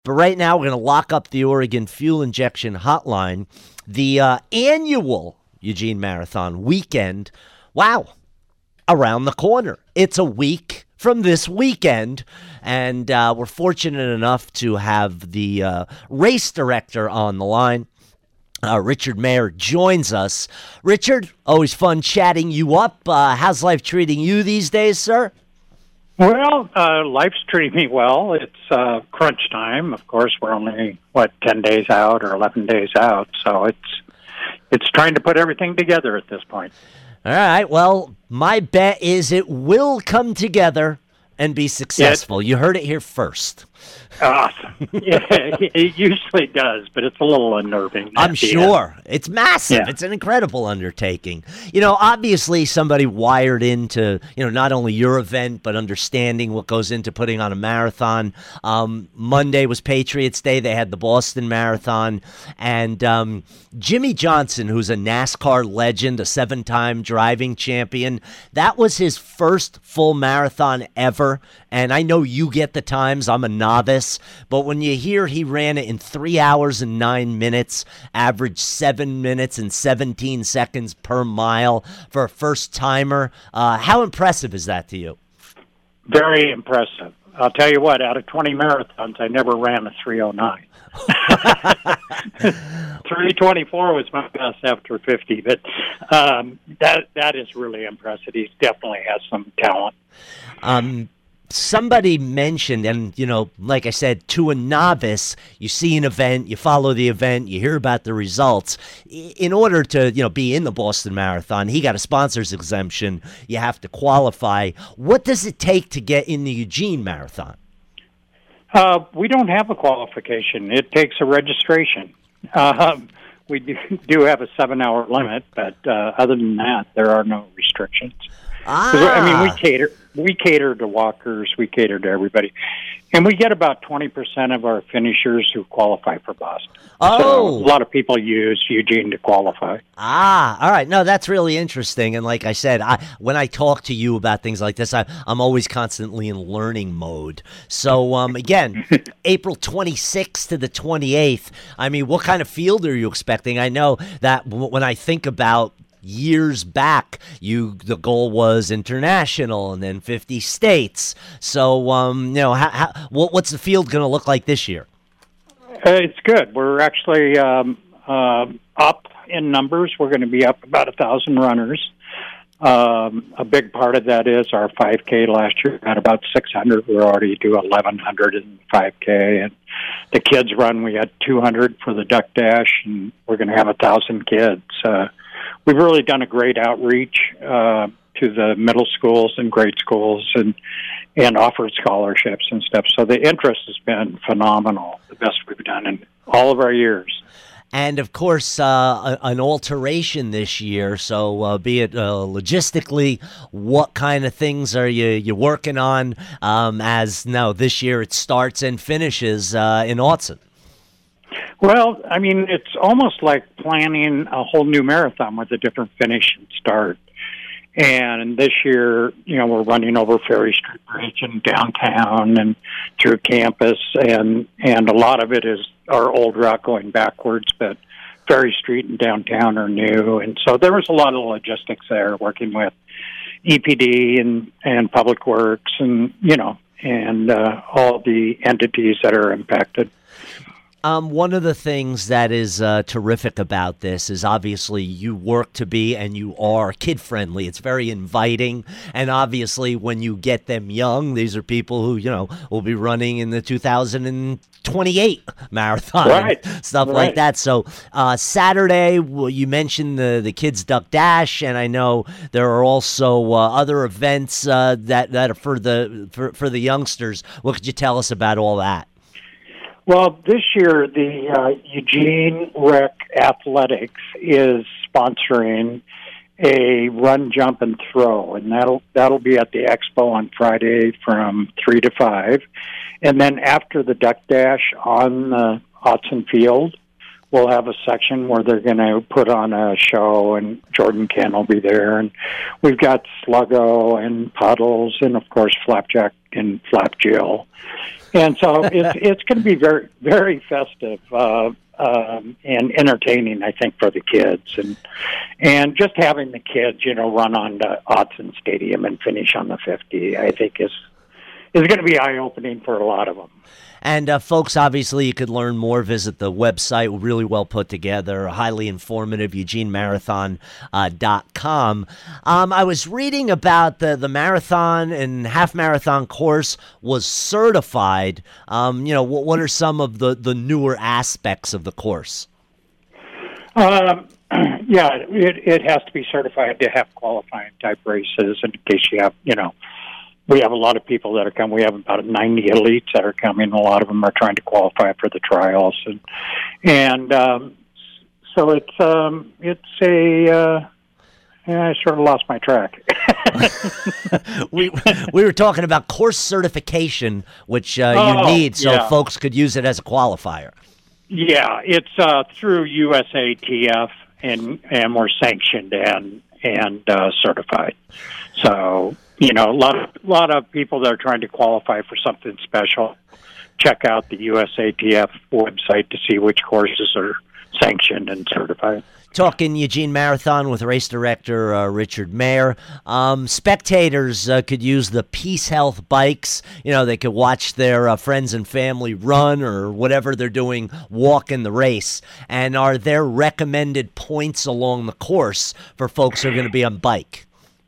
But right now, we're going to lock up the Oregon Fuel Injection Hotline. The annual Eugene Marathon weekend, wow, around the corner. It's a week from this weekend, and we're fortunate enough to have the race director on the line. Richard Mayer joins us. Richard, always fun chatting you up. How's life treating you these days, sir? Well, life's treating me well. It's crunch time. Of course, we're only, 10 days out or 11 days out, so it's trying to put everything together at this point. All right, well, my bet is it will come together and be successful. You heard it here first. Awesome. Yeah, it usually does, but it's a little unnerving. I'm sure. It's massive. Yeah. It's an incredible undertaking. Obviously somebody wired into, not only your event, but understanding what goes into putting on a marathon. Monday was Patriots Day. They had the Boston Marathon. And Jimmy Johnson, who's a NASCAR legend, a 7-time driving champion, that was his first full marathon ever. And I know you get the times. I'm a novice. But when you hear he ran it in 3 hours and 9 minutes, averaged 7 minutes and 17 seconds per mile for a first-timer, how impressive is that to you? Very impressive. I'll tell you what, out of 20 marathons, I never ran a 3:09. 3:24 was my best after 50, but that is really impressive. He definitely has some talent. Somebody mentioned, and, like I said, to a novice, you see an event, you follow the event, you hear about the results. In order to, be in the Boston Marathon, he got a sponsor's exemption. You have to qualify. What does it take to get in the Eugene Marathon? We don't have a qualification. It takes a registration. We do have a 7-hour limit, but other than that, there are no restrictions. We cater to walkers. We cater to everybody. And we get about 20% of our finishers who qualify for Boston. Oh. So a lot of people use Eugene to qualify. All right. No, that's really interesting. And like I said, when I talk to you about things like this, I'm always constantly in learning mode. So, again, April 26th to the 28th, what kind of field are you expecting? I know that when I think about years back, the goal was international and then 50 states. So, what's the field going to look like this year? It's good. We're actually up in numbers. We're going to be up about 1,000 runners. A big part of that is our 5K last year had about 600. We already do 1,100 in 5K, and the kids run. We had 200 for the Duck Dash, and we're going to have 1,000 kids. We've really done a great outreach to the middle schools and grade schools and offered scholarships and stuff. So the interest has been phenomenal, the best we've done in all of our years. And, of course, an alteration this year. So be it logistically, what kind of things are you working on this year it starts and finishes in Autzen? Well, it's almost like planning a whole new marathon with a different finish and start. And this year, we're running over Ferry Street Bridge in downtown and through campus, and a lot of it is our old route going backwards, but Ferry Street and downtown are new. And so there was a lot of logistics there, working with EPD and Public Works and all the entities that are impacted. One of the things that is terrific about this is obviously you work to be, and you are, kid-friendly. It's very inviting, and obviously when you get them young, these are people who, will be running in the 2028 marathon, right, stuff like that. So Saturday, you mentioned the Kids Duck Dash, and I know there are also other events that are for the youngsters. What could you tell us about all that? Well, this year, the Eugene Rec Athletics is sponsoring a run, jump, and throw, and that'll be at the expo on Friday from 3 to 5. And then after the Duck Dash on the Autzen Field, we'll have a section where they're going to put on a show, and Jordan Ken will be there. And we've got Sluggo and Puddles and, of course, Flapjack and Flap Jill. And so it's going to be very, very festive and entertaining, I think, for the kids, and just having the kids, run on to Autzen Stadium and finish on the 50, I think is going to be eye opening for a lot of them. And folks, obviously, you could learn more. Visit the website, really well put together, highly informative, EugeneMarathon.com. I was reading about the marathon and half marathon course was certified. What are some of the newer aspects of the course? Yeah, it has to be certified to have qualifying type races. In case you have, we have a lot of people that are coming. We have about 90 elites that are coming. A lot of them are trying to qualify for the trials, and so it's a. I sort of lost my track. we were talking about course certification, which you need, so folks could use it as a qualifier. Yeah, it's through USATF, and we're sanctioned and certified. So. A lot of people that are trying to qualify for something special check out the USATF website to see which courses are sanctioned and certified. Talking Eugene Marathon with race director Richard Mayer. Spectators could use the Peace Health bikes. They could watch their friends and family run or whatever they're doing, walk in the race. And are there recommended points along the course for folks who are going to be on bike?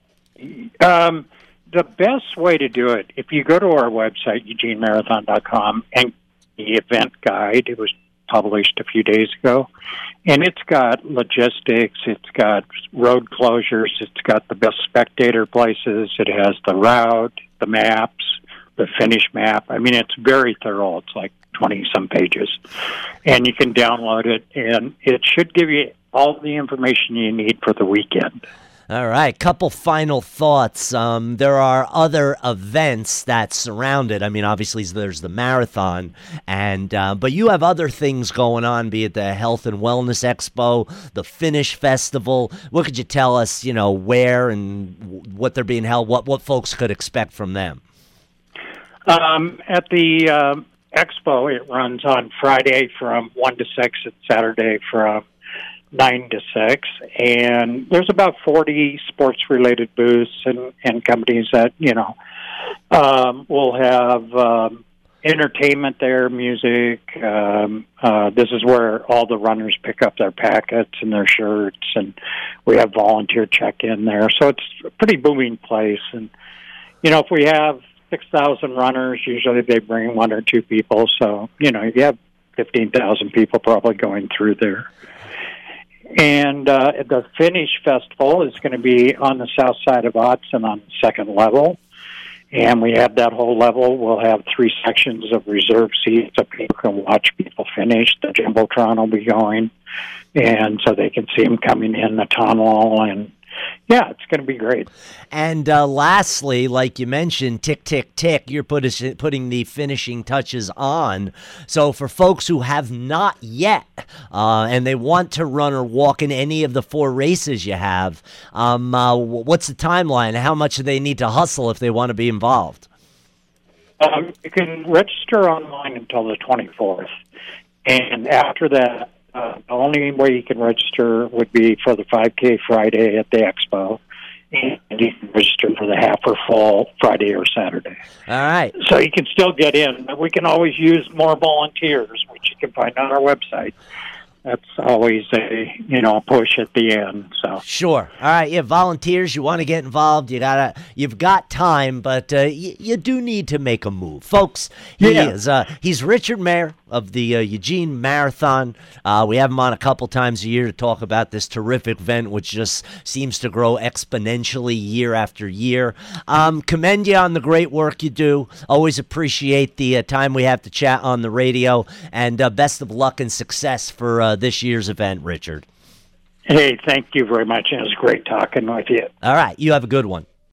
The best way to do it, if you go to our website, EugeneMarathon.com, and the event guide, it was published a few days ago, and it's got logistics, it's got road closures, it's got the best spectator places, it has the route, the maps, the finish map. I mean, it's very thorough. It's like 20-some pages, and you can download it, and it should give you all the information you need for the weekend. All right, couple final thoughts. There are other events that surround it. I mean, obviously there's the marathon, but you have other things going on, be it the Health and Wellness Expo, the Finish Festival. What could you tell us, where and what they're being held, what folks could expect from them? At the Expo, it runs on Friday from 1 to 6 and Saturday from 9 to 6, and there's about 40 sports-related booths and companies that, will have entertainment there, music. This is where all the runners pick up their packets and their shirts, and we have volunteer check-in there. So it's a pretty booming place, and, if we have 6,000 runners, usually they bring one or two people, so, you have 15,000 people probably going through there. And the Finish Festival is going to be on the south side of Autzen on the second level. And we have that whole level. We'll have 3 sections of reserve seats so people can watch people finish. The Jumbotron will be going, and so they can see them coming in the tunnel. And, yeah, it's going to be great. And lastly, like you mentioned, tick, tick, tick, you're putting the finishing touches on. So for folks who have not yet and they want to run or walk in any of the 4 races you have, what's the timeline? How much do they need to hustle if they want to be involved? You can register online until the 24th. And after that, the only way you can register would be for the 5K Friday at the Expo, and you can register for the half or full Friday or Saturday. All right. So you can still get in. We can always use more volunteers, which you can find on our website. That's always a push at the end. So sure. All right. Yeah, volunteers. You want to get involved. You've got time, but you do need to make a move, folks. He's Richard Mayer of the Eugene Marathon. We have him on a couple times a year to talk about this terrific event, which just seems to grow exponentially year after year. Commend you on the great work you do. Always appreciate the time we have to chat on the radio, and best of luck and success for this year's event, Richard. Hey, thank you very much. It was great talking with you. All right. You have a good one.